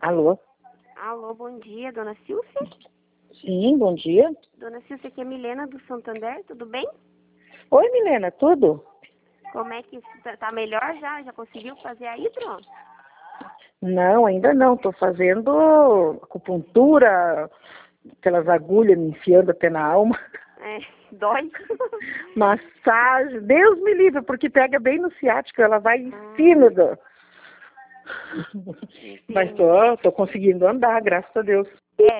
Alô? Alô, bom dia, dona Silvia? Sim, bom dia. Dona Silvia, aqui é Milena do Santander, tudo bem? Oi, Milena, tudo? Como é que tá melhor já? Já conseguiu fazer a hidro? Não, ainda não. Tô fazendo acupuntura, aquelas agulhas me enfiando até na alma. É, dói? Massagem. Deus me livre, porque pega bem no ciático, ela vai em cima do... Mas tô conseguindo andar, graças a Deus. É,